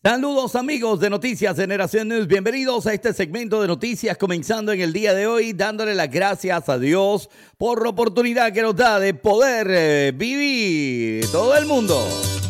Saludos amigos de Noticias Generación News, bienvenidos a este segmento de noticias comenzando en el día de hoy dándole las gracias a Dios por la oportunidad que nos da de poder vivir todo el mundo.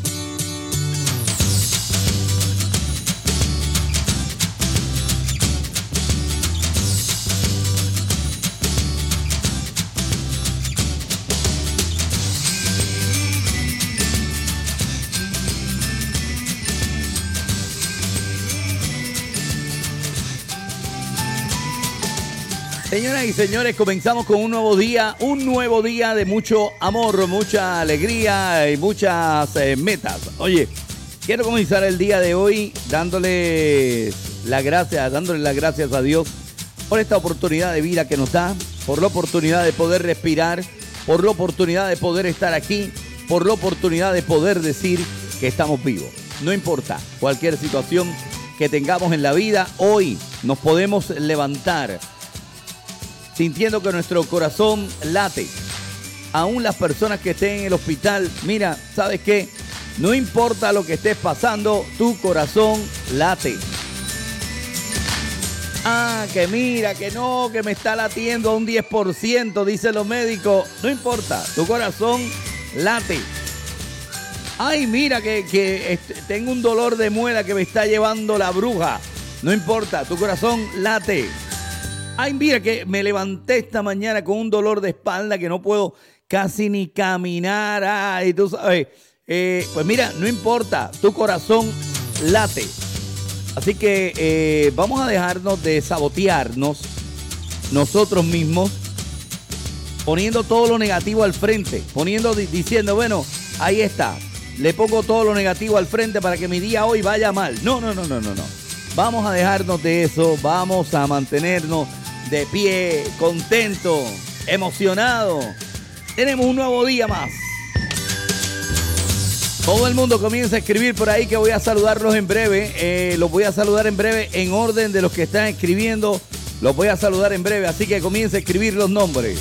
Señoras y señores, comenzamos con un nuevo día de mucho amor, mucha alegría y muchas metas. Oye, quiero comenzar el día de hoy dándole las gracias a Dios por esta oportunidad de vida que nos da, por la oportunidad de poder respirar, por la oportunidad de poder estar aquí, por la oportunidad de poder decir que estamos vivos. No importa cualquier situación que tengamos en la vida, hoy nos podemos levantar sintiendo que nuestro corazón late. Aún las personas que estén en el hospital, mira, ¿sabes qué? No importa lo que estés pasando, tu corazón late. Que mira, que no, que me está latiendo a un 10%, dicen los médicos. No importa, tu corazón late. Ay, mira, que tengo un dolor de muela que me está llevando la bruja. No importa, tu corazón late. Ay, mira que me levanté esta mañana con un dolor de espalda que no puedo casi ni caminar. Ay, tú sabes. Pues mira, no importa, tu corazón late. Así que vamos a dejarnos de sabotearnos nosotros mismos, poniendo todo lo negativo al frente, diciendo, bueno, ahí está. Le pongo todo lo negativo al frente para que mi día hoy vaya mal. No. Vamos a dejarnos de eso, vamos a mantenernos de pie, contento, emocionado. Tenemos un nuevo día más. Todo el mundo comienza a escribir por ahí que voy a saludarlos en breve. Los voy a saludar en breve en orden de los que están escribiendo. Los voy a saludar en breve, así que comienza a escribir los nombres.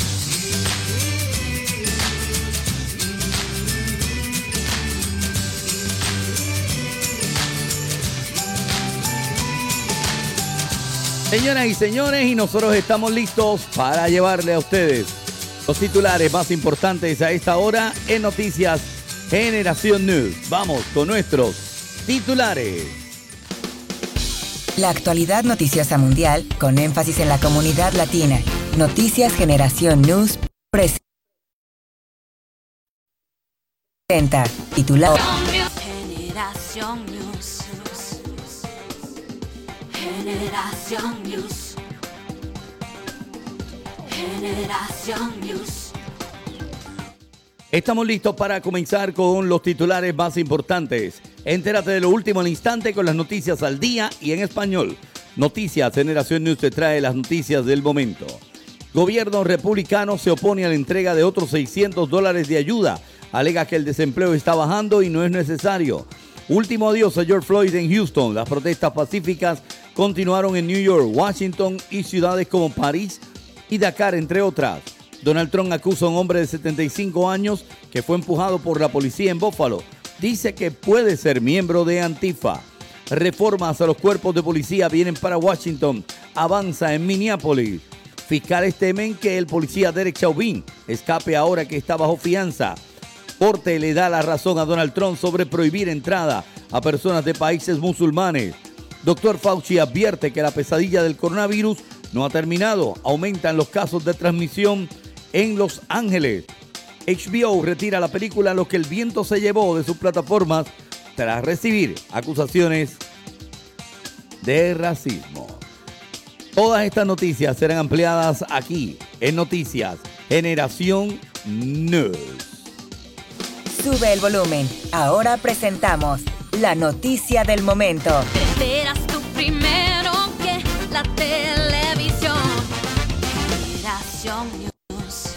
Señoras y señores, y nosotros estamos listos para llevarle a ustedes los titulares más importantes a esta hora en Noticias Generación News. Vamos con nuestros titulares. La actualidad noticiosa mundial con énfasis en la comunidad latina. Noticias Generación News presenta titular. Generación News. Generación News. Generación News. Estamos listos para comenzar con los titulares más importantes. Entérate de lo último al instante con las noticias al día y en español. Noticias Generación News te trae las noticias del momento. Gobierno republicano se opone a la entrega de otros $600 de ayuda. Alega que el desempleo está bajando y no es necesario. Último adiós a George Floyd en Houston. Las protestas pacíficas continuaron en New York, Washington y ciudades como París y Dakar, entre otras. Donald Trump acusa a un hombre de 75 años que fue empujado por la policía en Buffalo. Dice que puede ser miembro de Antifa. Reformas a los cuerpos de policía vienen para Washington. Avanza en Minneapolis. Fiscales temen que el policía Derek Chauvin escape ahora que está bajo fianza. Corte le da la razón a Donald Trump sobre prohibir entrada a personas de países musulmanes. Dr. Fauci advierte que la pesadilla del coronavirus no ha terminado. Aumentan los casos de transmisión en Los Ángeles. HBO retira la película Lo que el viento se llevó de sus plataformas tras recibir acusaciones de racismo. Todas estas noticias serán ampliadas aquí en Noticias Generación News. Sube el volumen. Ahora presentamos la noticia del momento. Te enteras tú primero que la televisión. Generación News.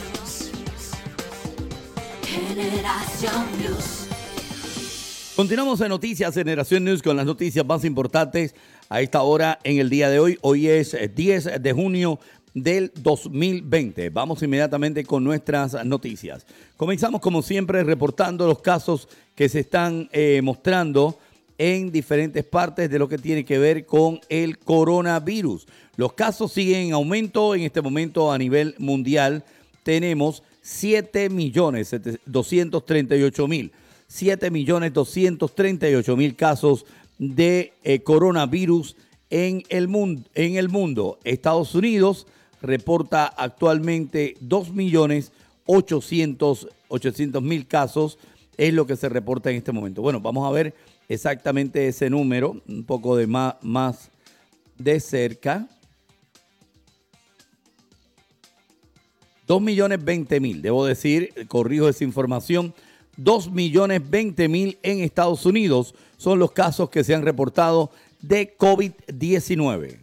Generación News. Continuamos en Noticias Generación News con las noticias más importantes a esta hora en el día de hoy. Hoy es 10 de junio del 2020. Vamos inmediatamente con nuestras noticias. Comenzamos como siempre reportando los casos que se están mostrando en diferentes partes de lo que tiene que ver con el coronavirus. Los casos siguen en aumento. En este momento a nivel mundial tenemos 7.238.000. 7.238.000 casos de coronavirus en el mundo. Estados Unidos reporta actualmente 2.800.000 casos, es lo que se reporta en este momento. Bueno, vamos a ver exactamente ese número, un poco de más de cerca. 2.020.000, debo decir, corrijo esa información, 2.020.000 en Estados Unidos son los casos que se han reportado de COVID-19.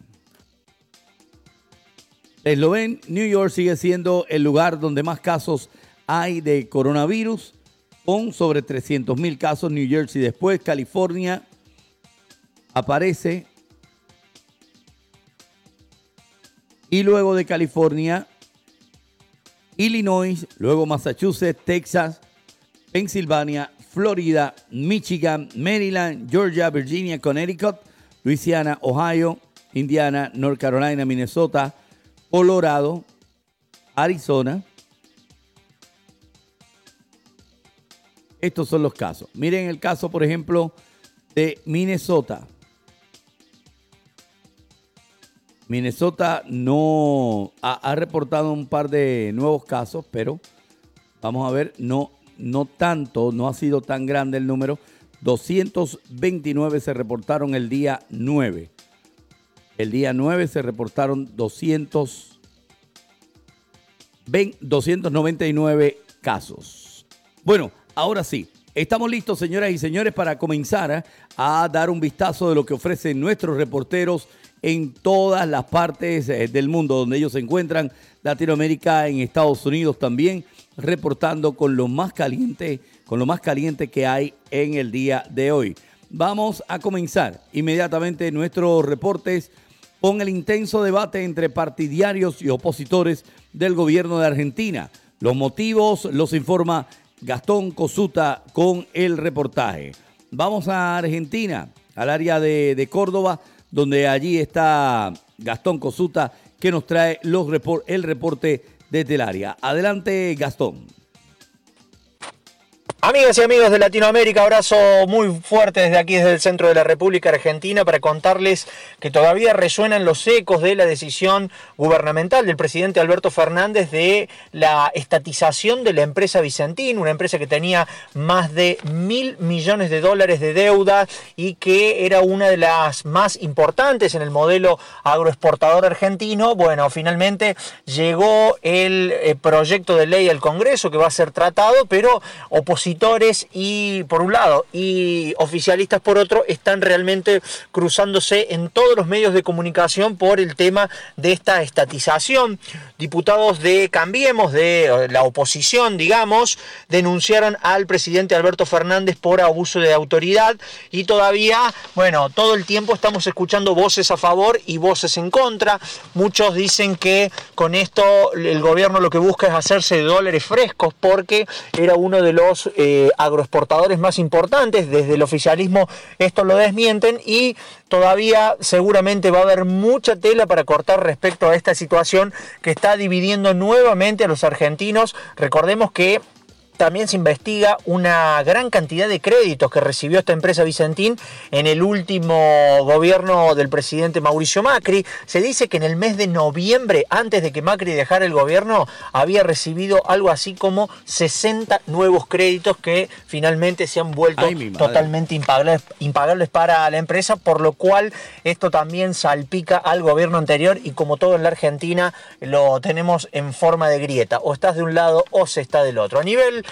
Lo ven, New York sigue siendo el lugar donde más casos hay de coronavirus, con sobre 300.000 casos. New Jersey después, California aparece. Y luego de California, Illinois, luego Massachusetts, Texas, Pensilvania, Florida, Michigan, Maryland, Georgia, Virginia, Connecticut, Luisiana, Ohio, Indiana, North Carolina, Minnesota, Colorado, Arizona. Estos son los casos. Miren el caso, por ejemplo, de Minnesota. Minnesota no ha reportado un par de nuevos casos, pero vamos a ver, no tanto, no ha sido tan grande el número. 229 se reportaron el día 9. El día 9 se reportaron 299 casos. Bueno, ahora sí, estamos listos, señoras y señores, para comenzar a dar un vistazo de lo que ofrecen nuestros reporteros en todas las partes del mundo donde ellos se encuentran, Latinoamérica, en Estados Unidos también, reportando con lo más caliente que hay en el día de hoy. Vamos a comenzar inmediatamente nuestros reportes con el intenso debate entre partidarios y opositores del gobierno de Argentina. Los motivos los informa Gastón Cosuta con el reportaje. Vamos a Argentina, al área de Córdoba, donde allí está Gastón Cosuta, que nos trae el reporte desde el área. Adelante, Gastón. Amigas y amigos de Latinoamérica, abrazo muy fuerte desde aquí, desde el centro de la República Argentina, para contarles que todavía resuenan los ecos de la decisión gubernamental del presidente Alberto Fernández de la estatización de la empresa Vicentín, una empresa que tenía más de $1.000 millones de deuda y que era una de las más importantes en el modelo agroexportador argentino. Bueno, finalmente llegó el proyecto de ley al Congreso que va a ser tratado, pero opositores y por un lado y oficialistas por otro están realmente cruzándose en todos los medios de comunicación por el tema de esta estatización. Diputados de Cambiemos, de la oposición, digamos, denunciaron al presidente Alberto Fernández por abuso de autoridad y todavía, bueno, todo el tiempo estamos escuchando voces a favor y voces en contra. Muchos dicen que con esto el gobierno lo que busca es hacerse de dólares frescos porque era uno de los agroexportadores más importantes. Desde el oficialismo esto lo desmienten y todavía seguramente va a haber mucha tela para cortar respecto a esta situación que está dividiendo nuevamente a los argentinos. Recordemos que también se investiga una gran cantidad de créditos que recibió esta empresa Vicentín en el último gobierno del presidente Mauricio Macri. Se dice que en el mes de noviembre, antes de que Macri dejara el gobierno, había recibido algo así como 60 nuevos créditos que finalmente se han vuelto totalmente impagables para la empresa, por lo cual esto también salpica al gobierno anterior y, como todo en la Argentina, lo tenemos en forma de grieta. O estás de un lado o se está del otro. A nivel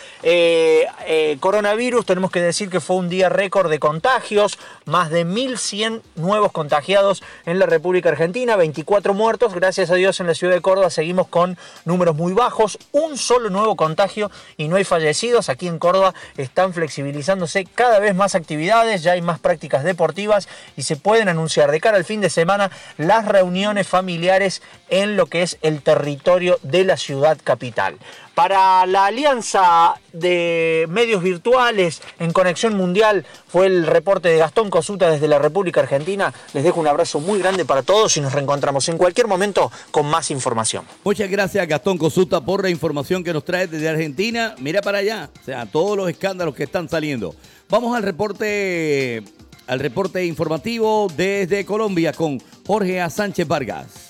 coronavirus, tenemos que decir que fue un día récord de contagios, más de 1.100 nuevos contagiados en la República Argentina, 24 muertos. Gracias a Dios en la ciudad de Córdoba seguimos con números muy bajos, un solo nuevo contagio y no hay fallecidos. Aquí en Córdoba están flexibilizándose cada vez más actividades, ya hay más prácticas deportivas y se pueden anunciar de cara al fin de semana las reuniones familiares en lo que es el territorio de la ciudad capital. Para la alianza de medios virtuales en Conexión Mundial fue el reporte de Gastón Cosuta desde la República Argentina. Les dejo un abrazo muy grande para todos y nos reencontramos en cualquier momento con más información. Muchas gracias, Gastón Cosuta, por la información que nos trae desde Argentina. Mira para allá, o sea, todos los escándalos que están saliendo. Vamos al reporte informativo desde Colombia con Jorge A. Sánchez Vargas.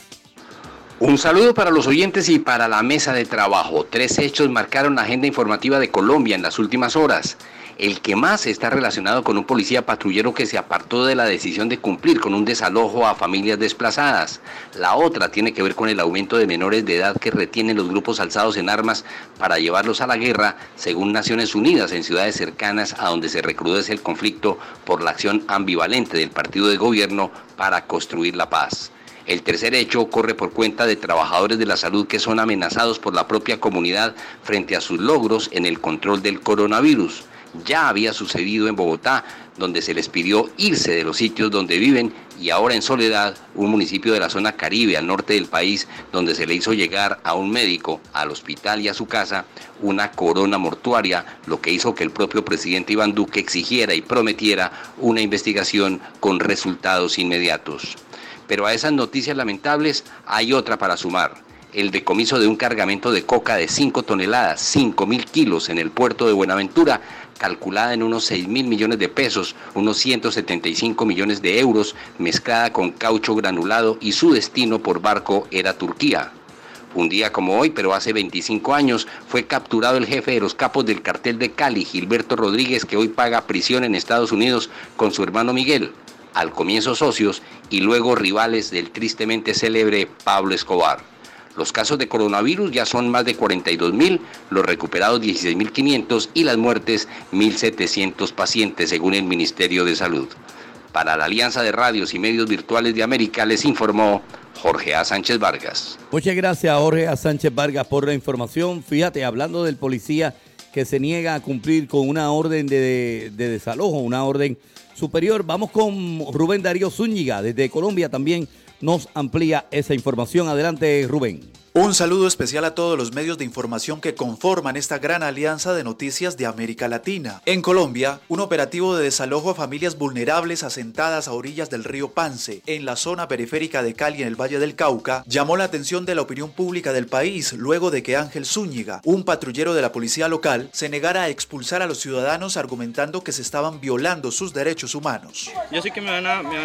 Un saludo para los oyentes y para la mesa de trabajo. 3 hechos marcaron la agenda informativa de Colombia en las últimas horas. El que más está relacionado con un policía patrullero que se apartó de la decisión de cumplir con un desalojo a familias desplazadas. La otra tiene que ver con el aumento de menores de edad que retienen los grupos alzados en armas para llevarlos a la guerra, según Naciones Unidas, en ciudades cercanas a donde se recrudece el conflicto por la acción ambivalente del partido de gobierno para construir la paz. El tercer hecho corre por cuenta de trabajadores de la salud que son amenazados por la propia comunidad frente a sus logros en el control del coronavirus. Ya había sucedido en Bogotá, donde se les pidió irse de los sitios donde viven, y ahora en Soledad, un municipio de la zona Caribe, al norte del país, donde se le hizo llegar a un médico, al hospital y a su casa, una corona mortuaria, lo que hizo que el propio presidente Iván Duque exigiera y prometiera una investigación con resultados inmediatos. Pero a esas noticias lamentables hay otra para sumar: el decomiso de un cargamento de coca de 5 toneladas, 5.000 kilos en el puerto de Buenaventura, calculada en unos 6.000 millones de pesos, unos 175 millones de euros, mezclada con caucho granulado, y su destino por barco era Turquía. Un día como hoy, pero hace 25 años, fue capturado el jefe de los capos del cartel de Cali, Gilberto Rodríguez, que hoy paga prisión en Estados Unidos con su hermano Miguel, al comienzo socios y luego rivales del tristemente célebre Pablo Escobar. Los casos de coronavirus ya son más de 42.000, los recuperados 16.500 y las muertes 1.700 pacientes, según el Ministerio de Salud. Para la Alianza de Radios y Medios Virtuales de América les informó Jorge A. Sánchez Vargas. Muchas gracias, Jorge A. Sánchez Vargas, por la información. Fíjate, hablando del policía que se niega a cumplir con una orden de desalojo, una orden superior. Vamos con Rubén Darío Zúñiga, desde Colombia también nos amplía esa información. Adelante, Rubén. Un saludo especial a todos los medios de información que conforman esta gran alianza de noticias de América Latina. En Colombia, un operativo de desalojo a familias vulnerables asentadas a orillas del río Pance, en la zona periférica de Cali, en el Valle del Cauca, llamó la atención de la opinión pública del país luego de que Ángel Zúñiga, un patrullero de la policía local, se negara a expulsar a los ciudadanos argumentando que se estaban violando sus derechos humanos. Yo sé que me van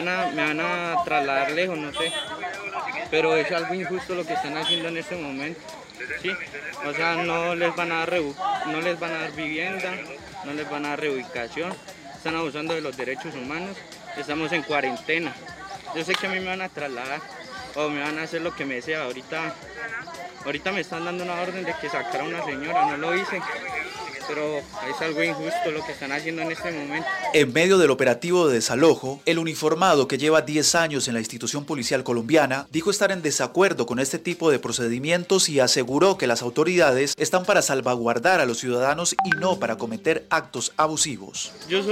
a trasladar lejos, no sé, pero es algo injusto lo que están haciendo en este momento, ¿sí? O sea, no les van a dar vivienda, no les van a dar reubicación, están abusando de los derechos humanos, estamos en cuarentena. Yo sé que a mí me van a trasladar o me van a hacer lo que me sea. Ahorita me están dando una orden de que sacara a una señora, no lo hice, pero es algo injusto lo que están haciendo en este momento. En medio del operativo de desalojo, el uniformado, que lleva 10 años en la institución policial colombiana, dijo estar en desacuerdo con este tipo de procedimientos y aseguró que las autoridades están para salvaguardar a los ciudadanos y no para cometer actos abusivos. Yo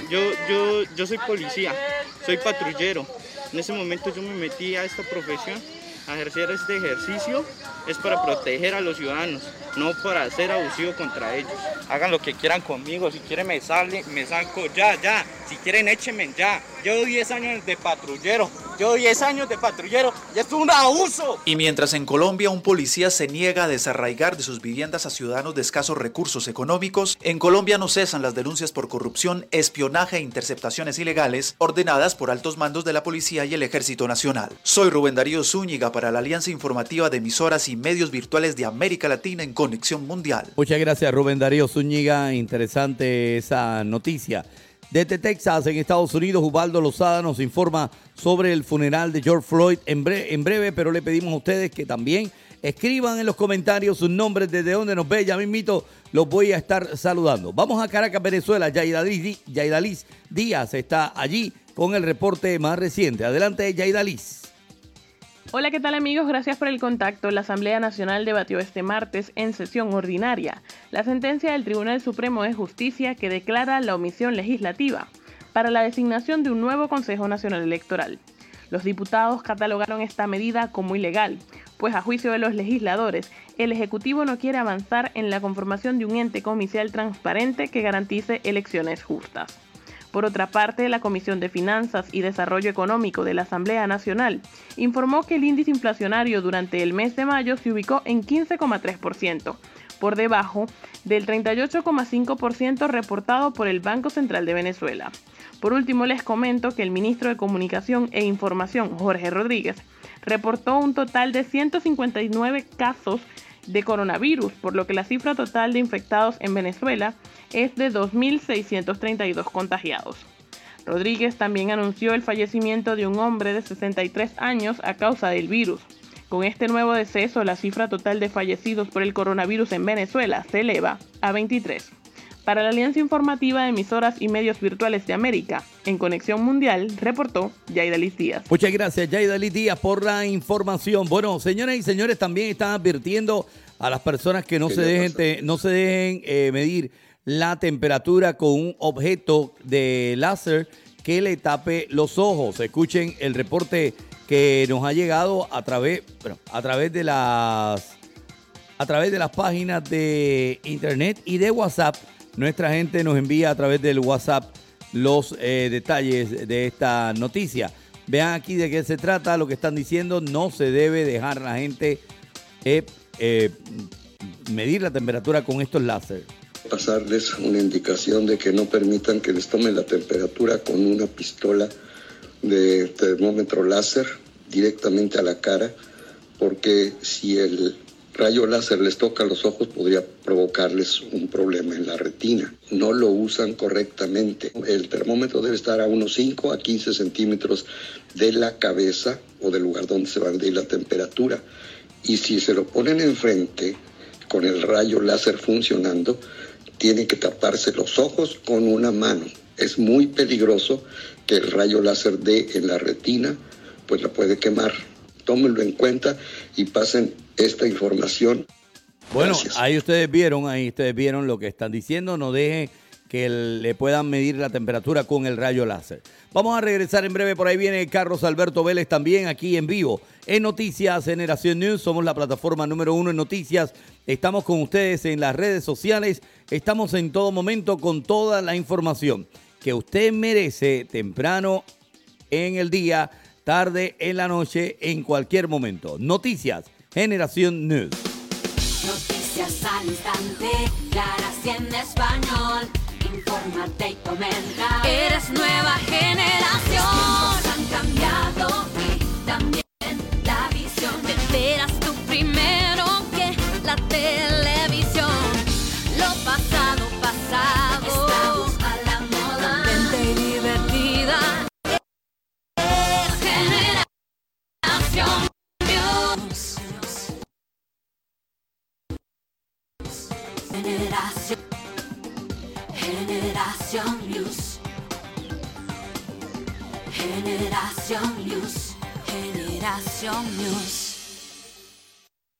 soy policía, soy patrullero. En ese momento yo me metí a esta profesión, a ejercer este ejercicio, es para proteger a los ciudadanos, no para ser abusivo contra ellos. Hagan lo que quieran conmigo, si quieren me saco, ya, si quieren échenme ya. Llevo 10 años de patrullero, y esto es un abuso. Y mientras en Colombia un policía se niega a desarraigar de sus viviendas a ciudadanos de escasos recursos económicos, en Colombia no cesan las denuncias por corrupción, espionaje e interceptaciones ilegales ordenadas por altos mandos de la policía y el Ejército Nacional. Soy Rubén Darío Zúñiga para la Alianza Informativa de Emisoras y Medios Virtuales de América Latina en Conexión Mundial. Muchas gracias, Rubén Darío Zúñiga. Interesante esa noticia. Desde Texas, en Estados Unidos, Ubaldo Lozada nos informa sobre el funeral de George Floyd en breve, pero le pedimos a ustedes que también escriban en los comentarios sus nombres, desde donde nos ve. Ya mismito los voy a estar saludando. Vamos a Caracas, Venezuela. Yaidalis Díaz está allí con el reporte más reciente. Adelante, Yaidalis. Hola, ¿qué tal amigos? Gracias por el contacto. La Asamblea Nacional debatió este martes en sesión ordinaria la sentencia del Tribunal Supremo de Justicia que declara la omisión legislativa para la designación de un nuevo Consejo Nacional Electoral. Los diputados catalogaron esta medida como ilegal, pues a juicio de los legisladores, el Ejecutivo no quiere avanzar en la conformación de un ente comicial transparente que garantice elecciones justas. Por otra parte, la Comisión de Finanzas y Desarrollo Económico de la Asamblea Nacional informó que el índice inflacionario durante el mes de mayo se ubicó en 15,3%, por debajo del 38,5% reportado por el Banco Central de Venezuela. Por último, les comento que el ministro de Comunicación e Información, Jorge Rodríguez, reportó un total de 159 casos de coronavirus, por lo que la cifra total de infectados en Venezuela es de 2.632 contagiados. Rodríguez también anunció el fallecimiento de un hombre de 63 años a causa del virus. Con este nuevo deceso, la cifra total de fallecidos por el coronavirus en Venezuela se eleva a 23. Para la Alianza Informativa de Emisoras y Medios Virtuales de América, en Conexión Mundial, reportó Yaidalis Díaz. Muchas gracias, Yaidalis Díaz, por la información. Bueno, señoras y señores, también están advirtiendo a las personas que no se dejen medir la temperatura con un objeto de láser que le tape los ojos. Escuchen el reporte que nos ha llegado a través de las páginas de internet y de WhatsApp. Nuestra gente nos envía a través del WhatsApp los detalles de esta noticia. Vean aquí de qué se trata, lo que están diciendo. No se debe dejar la gente medir la temperatura con estos láser. Pasarles una indicación de que no permitan que les tomen la temperatura con una pistola de termómetro láser directamente a la cara, porque si el rayo láser les toca los ojos podría provocarles un problema en la retina. No lo usan correctamente. El termómetro debe estar a unos 5 a 15 centímetros de la cabeza o del lugar donde se va a medir la temperatura. Y si se lo ponen enfrente con el rayo láser funcionando, tienen que taparse los ojos con una mano. Es muy peligroso que el rayo láser dé en la retina, pues la puede quemar. Tómenlo en cuenta y pasen esta información. Bueno, Gracias. ahí ustedes vieron lo que están diciendo. No dejen que le puedan medir la temperatura con el rayo láser. Vamos a regresar en breve. Por ahí viene Carlos Alberto Vélez también aquí en vivo en Noticias Generación News. Somos la plataforma número 1 en noticias. Estamos con ustedes en las redes sociales. Estamos en todo momento con toda la información que usted merece, temprano en el día, tarde en la noche, en cualquier momento. Noticias Generación News. Noticias al instante, claras y en español. Infórmate y comenta. Eres nueva generación. Los tiempos han cambiado y también la visión. Te enteras tú primero que la televisión. Lo pasado, pasado. Estamos a la moda. Mente y divertida. Generación News. Generación News. Generación News. Generación News.